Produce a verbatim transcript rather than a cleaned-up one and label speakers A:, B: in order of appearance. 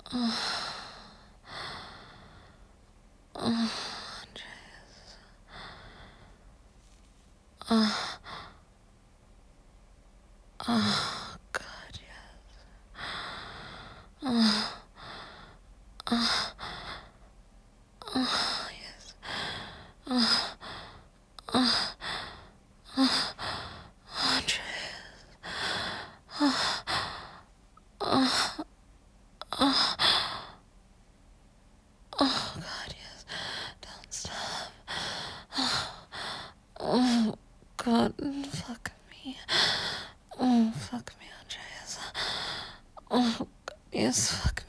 A: Oh, oh, Andreas. Oh, oh, God, yes. Oh, oh, oh, yes. Oh, oh, oh, Andreas. Oh, oh, oh, oh, God, yes. Don't stop. Oh, oh, God, fuck me. Oh, fuck me, Andreas. Oh, God, yes, fuck me.